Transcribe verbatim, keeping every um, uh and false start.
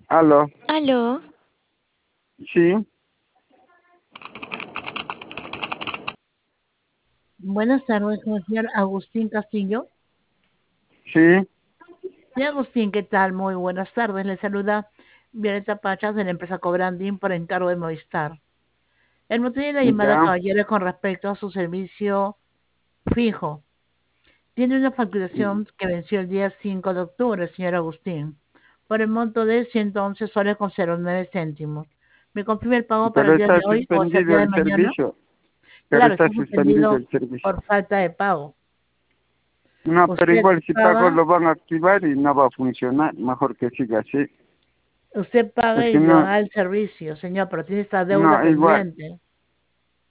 Aló, Aló, sí, Buenas tardes, con el señor Agustín Castillo. sí, Señor Agustín, ¿qué tal? Muy buenas tardes. Le saluda Violeta Pachas de la empresa Cobranding por encargo de Movistar. El motivo de la llamada, ya, caballero, es con respecto a su servicio fijo. Tiene una facturación que venció el día cinco de octubre, señor Agustín, por el monto de ciento once soles con cero nueve céntimos. ¿Me confirma el pago para pero el día está de hoy o hasta el suspendido día de el mañana? servicio, pero Claro, está está suspendido suspendido el servicio. por falta de pago. No, pero Usted igual si pago paga lo van a activar y no va a funcionar, mejor que siga así, Usted paga porque y le no, da el servicio, señor, pero tiene esta deuda no, igual, pendiente.